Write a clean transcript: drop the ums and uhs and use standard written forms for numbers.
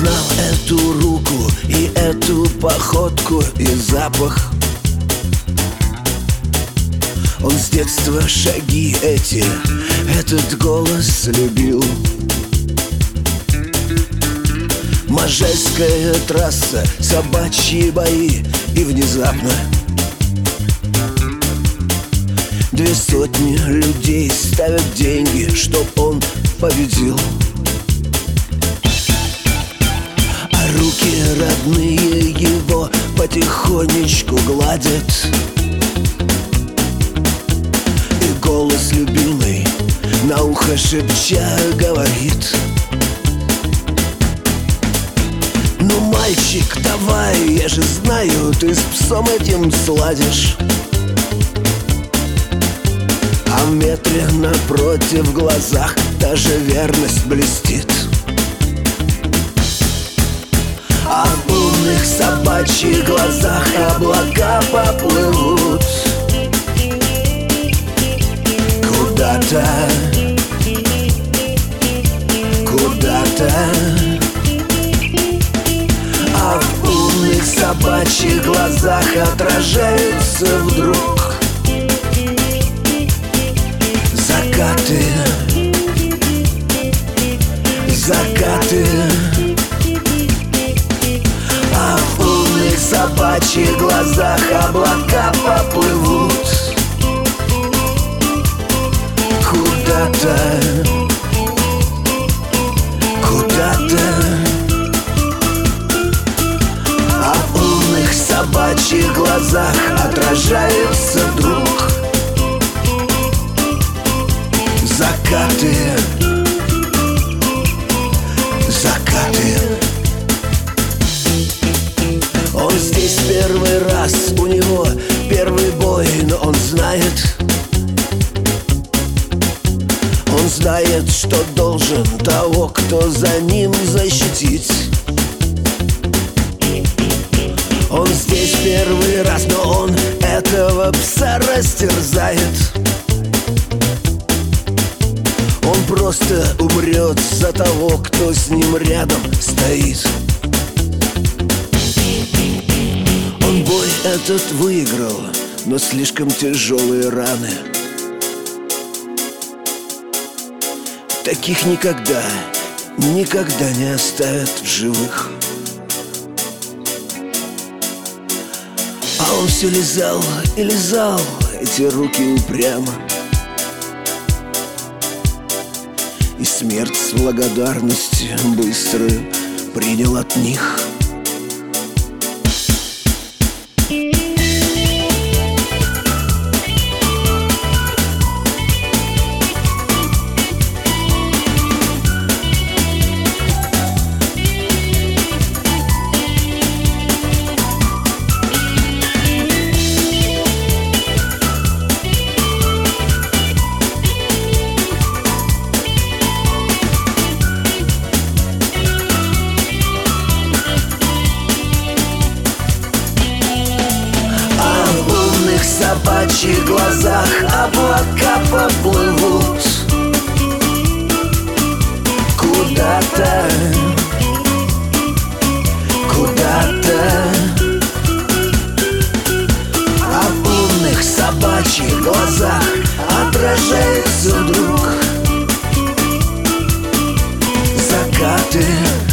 знал эту руку и эту походку и запах. Он с детства шаги эти, этот голос любил. Можайская трасса, собачьи бои, и внезапно 200 людей ставят деньги, чтоб он победил. А руки родные его потихонечку гладят, и голос любимый на ухо шепча говорит: ну, мальчик, давай, я же знаю, ты с псом этим сладишь. А в метре напротив в глазах та же верность блестит. А в умных собачьих глазах облака поплывут куда-то, куда-то. А в умных собачьих глазах отражается вдруг закаты, закаты. А в умных собачьих глазах облака поплывут куда-то, куда-то. А в умных собачьих глазах отражается вдруг закаты, закаты. Он здесь первый раз, у него первый бой, но он знает, что должен того, кто за ним защитить. Он здесь первый раз, но он этого пса растерзает. Он просто умрет за того, кто с ним рядом стоит. Он бой этот выиграл, но слишком тяжелые раны. Таких никогда, никогда не оставят в живых. А он все лизал и лизал эти руки упрямо, и смерть с благодарностью быстро принял от них. В собачьих глазах облака поплывут куда-то, куда-то. А в умных собачьих глазах отражается вдруг закаты.